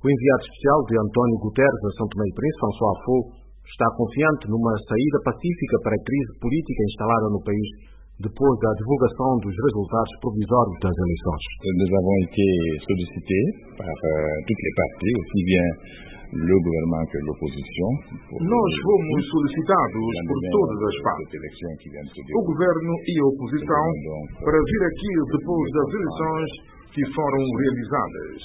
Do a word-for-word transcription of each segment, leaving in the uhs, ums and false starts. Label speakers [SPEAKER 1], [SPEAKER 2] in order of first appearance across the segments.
[SPEAKER 1] O enviado especial de António Guterres a São Tomé e Príncipe, François Afo, está confiante numa saída pacífica para a crise política instalada no país depois da divulgação dos resultados provisórios das eleições.
[SPEAKER 2] Nous avons été sollicités par euh, toutes les parties, aussi bien le gouvernement que l'opposition.
[SPEAKER 3] Nós fomos solicitados por todas as partes, o governo e a oposição, para vir aqui depois das eleições que foram realizadas.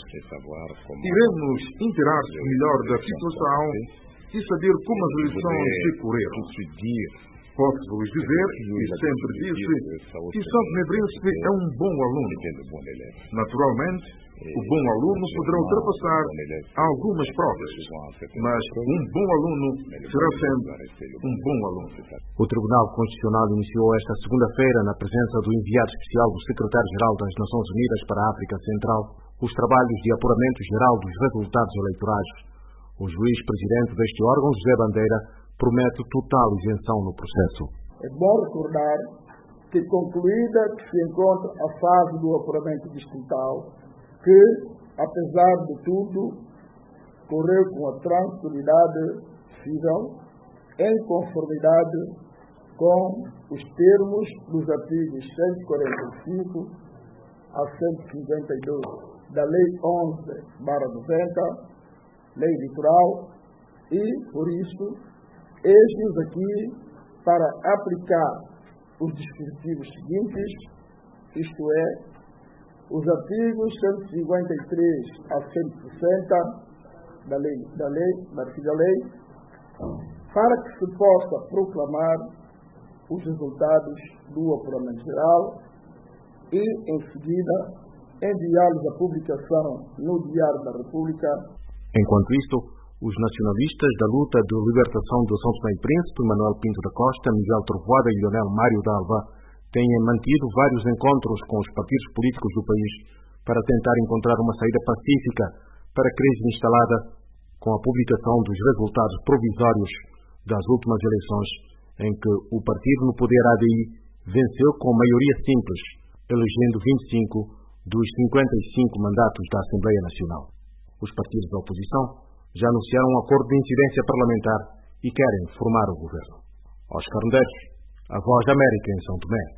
[SPEAKER 3] Iremos inteirar-se melhor da situação e saber como as eleições decorreram. Posso-vos dizer, e sempre disse, que São Tomé e Príncipe é um bom aluno. Naturalmente, o bom aluno poderá ultrapassar algumas provas, mas um bom aluno será sempre um bom aluno.
[SPEAKER 1] O Tribunal Constitucional iniciou esta segunda-feira, na presença do enviado especial do Secretário-Geral das Nações Unidas para a África Central, os trabalhos de apuramento geral dos resultados eleitorais. O juiz-presidente deste órgão, José Bandeira, promete total isenção no processo.
[SPEAKER 4] É bom recordar que, concluída que se encontra a fase do apuramento distrital, que, apesar de tudo, correu com a tranquilidade possível, em conformidade com os termos dos artigos cento e quarenta e cinco a cento e cinquenta e dois da Lei onze barra noventa, Lei Eleitoral, e, por isso, eis-nos aqui para aplicar os dispositivos seguintes, isto é, os artigos cento e cinquenta e três a cento e sessenta da lei, da lei, da antiga lei, para que se possa proclamar os resultados do apuramento geral e, em seguida, enviá-los à publicação no Diário da República.
[SPEAKER 1] Enquanto isto, os nacionalistas da luta de libertação de São Tomé e Príncipe, Manuel Pinto da Costa, Miguel Trovoada e Leonel Mário Dalva, têm mantido vários encontros com os partidos políticos do país para tentar encontrar uma saída pacífica para a crise instalada com a publicação dos resultados provisórios das últimas eleições, em que o partido no poder A D I venceu com maioria simples, elegendo vinte e cinco dos cinquenta e cinco mandatos da Assembleia Nacional. Os partidos da oposição já anunciaram um acordo de incidência parlamentar e querem formar o governo. Oscar Medeiros, a Voz da América em São Tomé.